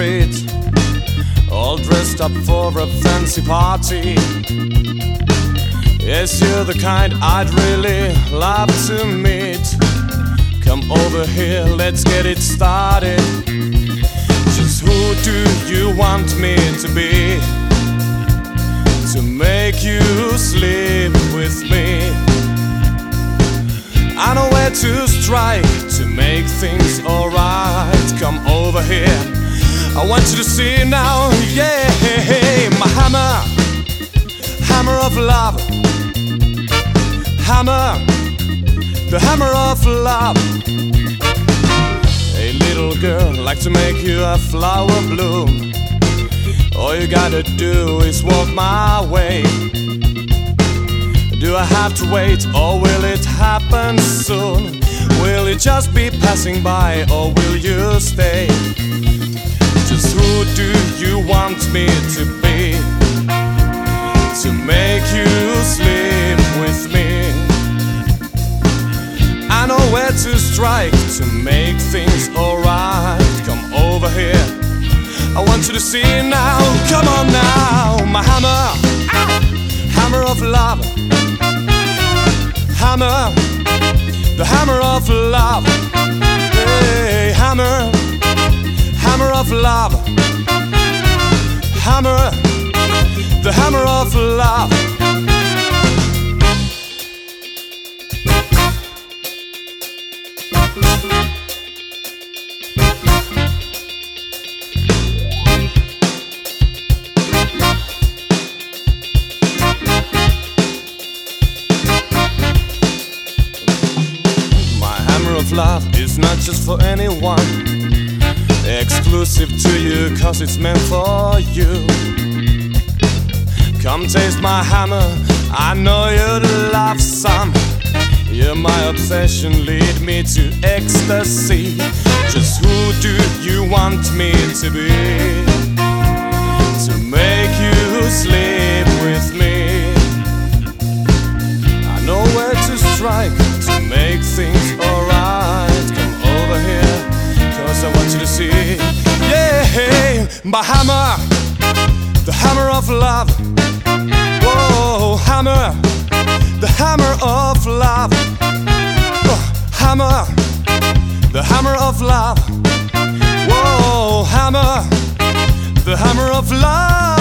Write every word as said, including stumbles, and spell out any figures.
street, all dressed up for a fancy party. Yes, you're the kind I'd really love to meet. Come over here, let's get it started. Just who do you want me to be, to make you sleep with me? I know where to strike to make things alright. Come over here, I want you to see now. Yeah, my hammer, hammer of love, hammer, the hammer of love. Hey little girl, like to make you a flower bloom. All you gotta do is walk my way. Do I have to wait, or will it happen soon? Will it just be passing by, or will you stay? Just who do you want me to be, to make you sleep with me? I know where to strike to make things alright. Come over here, I want you to see now. Come on now, my hammer, hammer of love, hammer, the hammer of love. Hey, hammer, hammer of love, hammer, the hammer of love. Of love is not just for anyone, exclusive to you, cause it's meant for you. Come taste my hammer, I know you'd love some. You're my obsession, lead me to ecstasy. Just who do you want me to be, to make you sleep with me? I know where to strike to make things alright. Come over here, cause I want you to see. Yeah, my hammer, the hammer of love. Whoa, hammer, the hammer of love. Oh, hammer, the hammer of love. Whoa, hammer, the hammer of love.